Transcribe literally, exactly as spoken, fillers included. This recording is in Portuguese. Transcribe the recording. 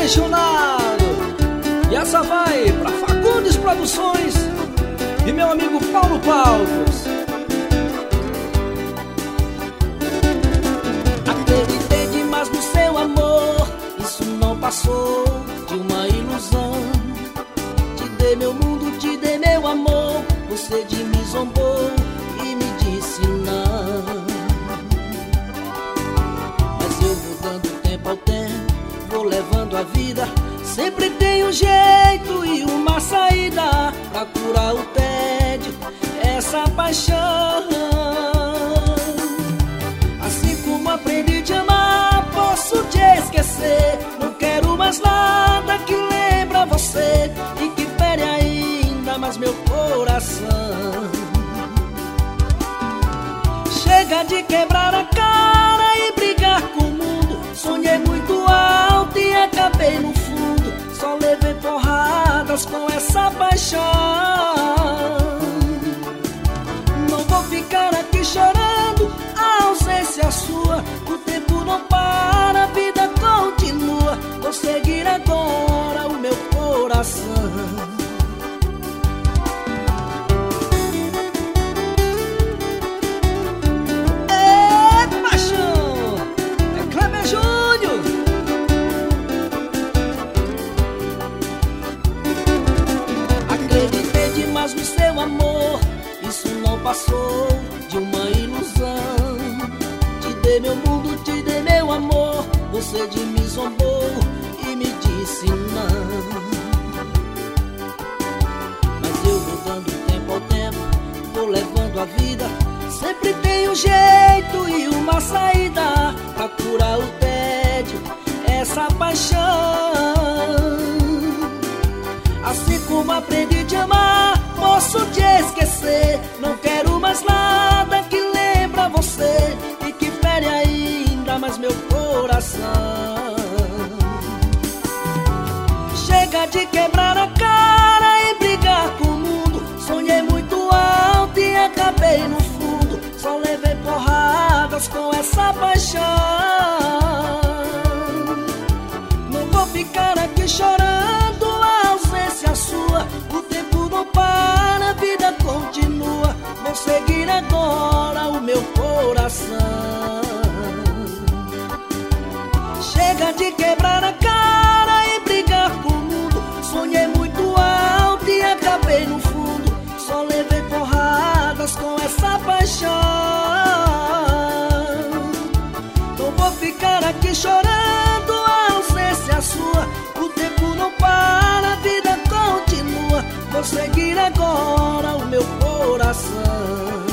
apaixonado. E essa vai pra Fagundes Produções e meu amigo Paulo Palcos. Acreditei demais no seu amor, isso não passou de uma ilusão. Te dei meu mundo, te dei meu amor, você de mim zombou e me disse não. Mas eu vou dando tempo ao tempo, vou levando a vida. Sempre tem um jeito e uma saída pra curar o tédio, essa paixão. Assim como aprendi a te amar, posso te esquecer. Não quero mais nada que lembra você e que fere ainda mais meu coração. Chega de quebrar a cara e brigar com o mundo. Sonhei muito alto e acabei no fundo. Só levei porradas com essa paixão. Não vou ficar aqui chorando a ausência sua. O tempo não para, a vida continua. Vou seguir agora o meu coração. No seu amor, isso não passou de uma ilusão. Te dei meu mundo, te dei meu amor, você de mim zombou e me disse não. Mas eu vou dando tempo ao tempo, vou levando a vida. Sempre tem um jeito e uma saída pra curar o tédio, essa paixão. Assim como aprendi a te amar, posso te esquecer. Não quero mais nada que lembra você e que fere ainda mais meu coração. Chega de quebrar a cara e brigar com o mundo. Sonhei muito alto e acabei no fundo. Só levei porradas com essa paixão. Não vou ficar aqui chorando a ausência sua. O tempo não para, a vida continua. Vou seguir agora o meu coração. Chega de quebrar a cara e brigar com o mundo. Sonhei muito alto e acabei no fundo. Só levei porradas com essa paixão. Não vou ficar aqui chorando a ausência sua. O tempo não para, a vida continua. Vou seguir agora o meu coração.